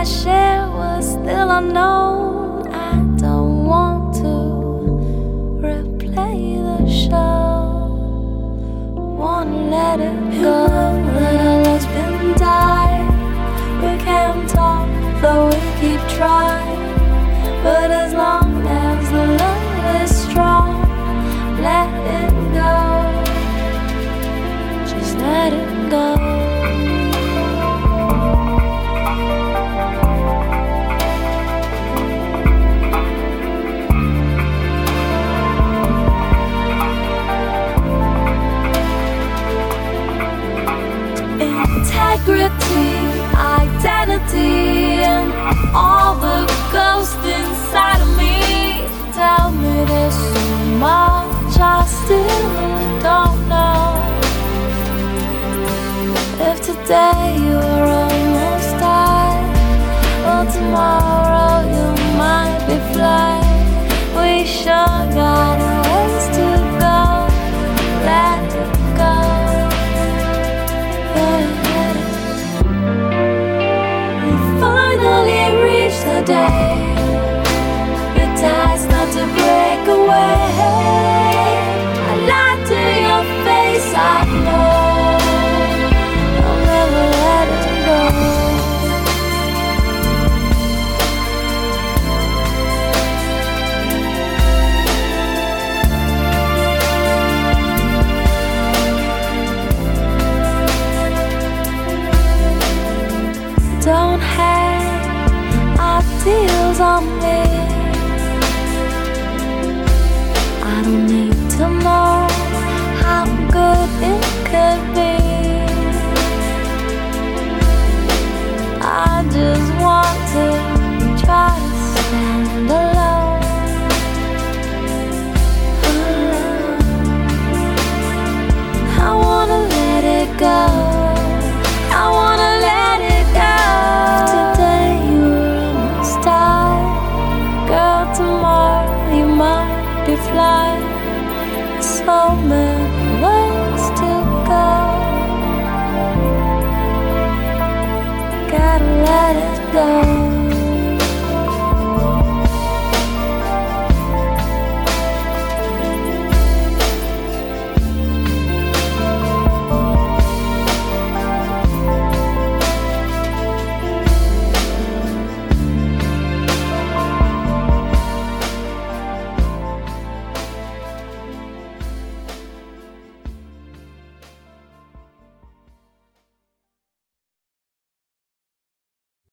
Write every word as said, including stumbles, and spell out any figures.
I shared was still unknown. I don't want to replay the show. Wanna let it go. That our love's been dying. We can't talk, though we keep trying. But as long as the love is strong, let it go. Just let it go. Integrity, identity, and all the ghosts inside of me tell me there's so much I still don't know. If today you're almost died, well tomorrow you might be flying. We sure got a ways to go. Let it go. Finally reached the day the tide's not to break away. I lied to your face, I know I'll never let it go. Don't hang ideals on me. I don't need to know how good it could be. I just want to try to stand alone. alone. I wanna let it go.